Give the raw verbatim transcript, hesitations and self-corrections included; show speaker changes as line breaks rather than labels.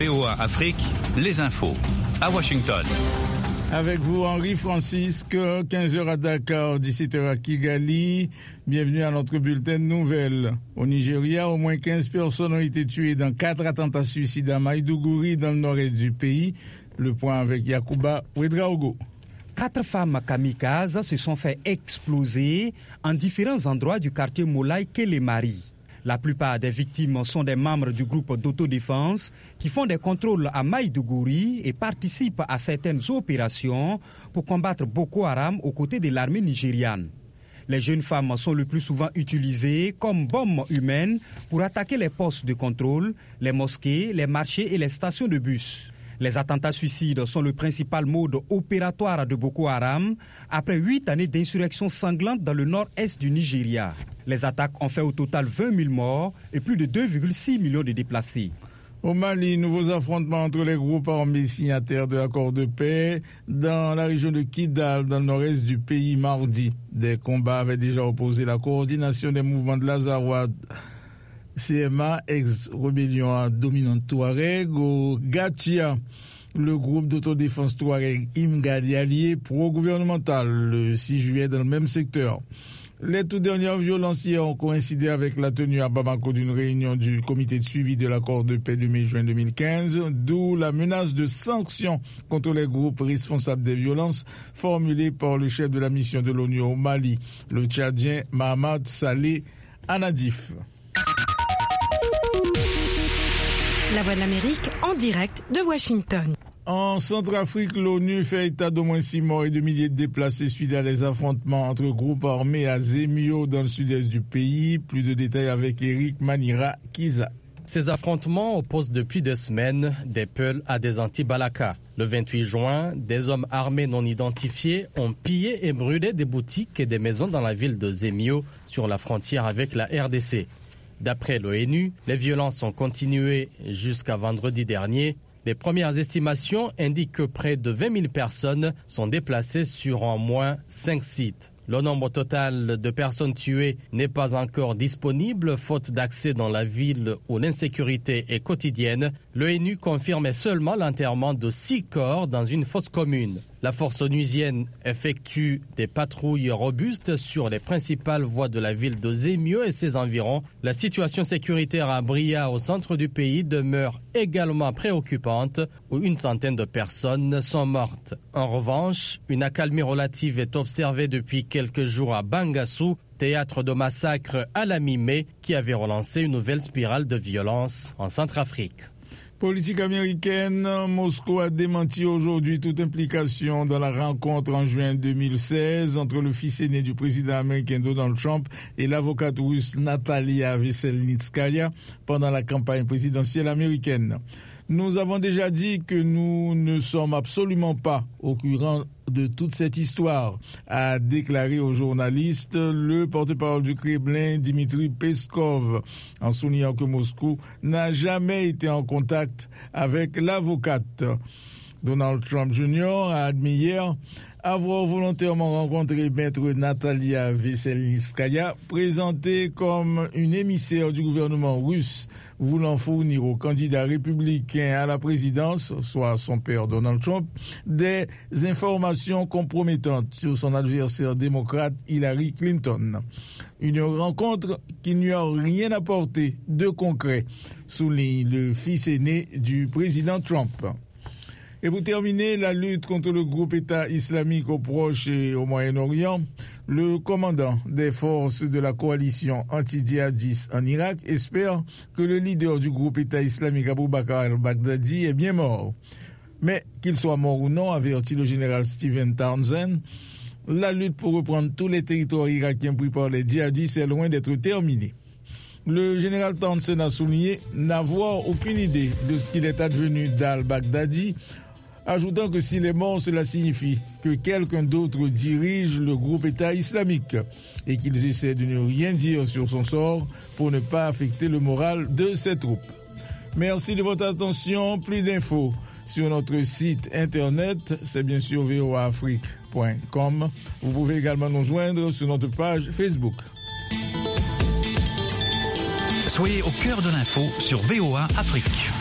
V O A Afrique, les infos, à Washington.
Avec vous, Henri Francisque, quinze heures à Dakar, dix-sept heures à Kigali. Bienvenue à notre bulletin de nouvelles. Au Nigeria, au moins quinze personnes ont été tuées dans quatre attentats suicides à Maïdougouri, dans le nord-est du pays. Le point avec Yacouba Ouedraogo.
Quatre femmes kamikazes se sont fait exploser en différents endroits du quartier Moulay Kélémari. La plupart des victimes sont des membres du groupe d'autodéfense qui font des contrôles à Maïdougouri et participent à certaines opérations pour combattre Boko Haram aux côtés de l'armée nigériane. Les jeunes femmes sont le plus souvent utilisées comme bombes humaines pour attaquer les postes de contrôle, les mosquées, les marchés et les stations de bus. Les attentats suicides sont le principal mode opératoire de Boko Haram après huit années d'insurrection sanglante dans le nord-est du Nigeria. Les attaques ont fait au total vingt mille morts et plus de deux virgule six millions de déplacés.
Au Mali, nouveaux affrontements entre les groupes armés signataires de l'accord de paix dans la région de Kidal, dans le nord-est du pays, mardi. Des combats avaient déjà opposé la coordination des mouvements de l'Azawad, C M A, ex-rébellion dominante Touareg, au Gatia, le groupe d'autodéfense Touareg Imgadi allié pro-gouvernemental, le six juillet dans le même secteur. Les toutes dernières violences hier ont coïncidé avec la tenue à Bamako d'une réunion du comité de suivi de l'accord de paix de mai-juin deux mille quinze, d'où la menace de sanctions contre les groupes responsables des violences formulée par le chef de la mission de l'ONU au Mali, le Tchadien Mahamad Saleh Anadif.
La Voix de l'Amérique en direct de Washington.
En Centrafrique, l'ONU fait état d'au moins six morts et de milliers de déplacés suite à les affrontements entre groupes armés à Zemio dans le sud-est du pays. Plus de détails avec Eric Manira Kiza.
Ces affrontements opposent depuis deux semaines des Peuls à des anti-Balaka. Le vingt-huit juin, des hommes armés non identifiés ont pillé et brûlé des boutiques et des maisons dans la ville de Zemio sur la frontière avec la R D C. D'après l'ONU, les violences ont continué jusqu'à vendredi dernier. Les premières estimations indiquent que près de vingt mille personnes sont déplacées sur au moins cinq sites. Le nombre total de personnes tuées n'est pas encore disponible, faute d'accès dans la ville où l'insécurité est quotidienne. L'ONU confirme seulement l'enterrement de six corps dans une fosse commune. La force onusienne effectue des patrouilles robustes sur les principales voies de la ville de Zemio et ses environs. La situation sécuritaire à Bria, au centre du pays, demeure également préoccupante, où une centaine de personnes sont mortes. En revanche, une accalmie relative est observée depuis quelques jours à Bangassou, théâtre de massacre à la mi-mai, qui avait relancé une nouvelle spirale de violence en Centrafrique.
Politique américaine, Moscou a démenti aujourd'hui toute implication dans la rencontre en juin deux mille seize entre le fils aîné du président américain Donald Trump et l'avocate russe Natalia Veselnitskaya pendant la campagne présidentielle américaine. Nous avons déjà dit que nous ne sommes absolument pas au courant de toute cette histoire, a déclaré aux journalistes le porte-parole du Kremlin, Dmitri Peskov, en soulignant que Moscou n'a jamais été en contact avec l'avocate. Donald Trump junior a admis hier avoir volontairement rencontré maître Natalia Veselnitskaya, présentée comme une émissaire du gouvernement russe voulant fournir au candidat républicain à la présidence, soit son père Donald Trump, des informations compromettantes sur son adversaire démocrate Hillary Clinton. Une rencontre qui n'y a rien apporté de concret, souligne le fils aîné du président Trump. Et pour terminer, la lutte contre le groupe État islamique au Proche et au Moyen-Orient, le commandant des forces de la coalition anti-djihadiste en Irak espère que le leader du groupe État islamique Abu Bakr al-Baghdadi est bien mort. Mais qu'il soit mort ou non, avertit le général Stephen Townsend, la lutte pour reprendre tous les territoires irakiens pris par les djihadistes est loin d'être terminée. Le général Townsend a souligné n'avoir aucune idée de ce qu'il est advenu d'al-Baghdadi, ajoutant que s'il est mort, cela signifie que quelqu'un d'autre dirige le groupe État islamique et qu'ils essaient de ne rien dire sur son sort pour ne pas affecter le moral de ses troupes. Merci de votre attention. Plus d'infos sur notre site internet, c'est bien sûr v o a afrique point com. Vous pouvez également nous joindre sur notre page Facebook.
Soyez au cœur de l'info sur V O A Afrique.